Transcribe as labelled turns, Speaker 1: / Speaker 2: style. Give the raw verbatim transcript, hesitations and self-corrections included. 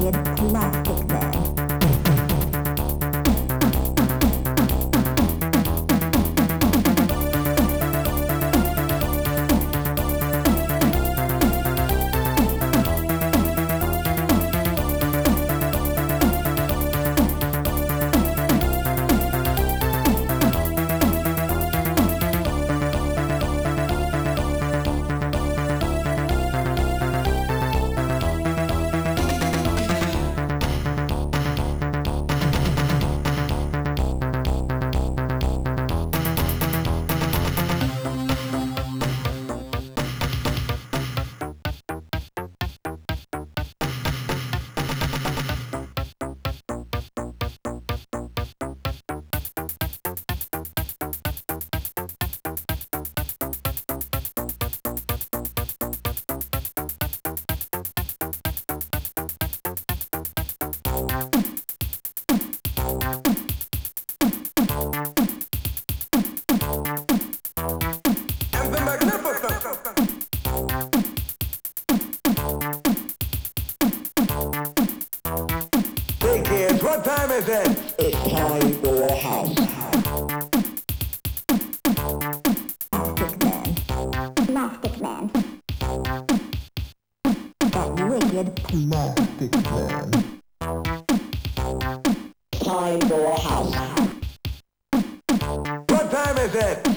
Speaker 1: Plastic Man.
Speaker 2: Hey kids, what time is it?
Speaker 3: It's time for a house.
Speaker 1: Plastic Man. Plastic Man. That wicked
Speaker 3: Plastic Man. Time for a house.
Speaker 2: What time is it?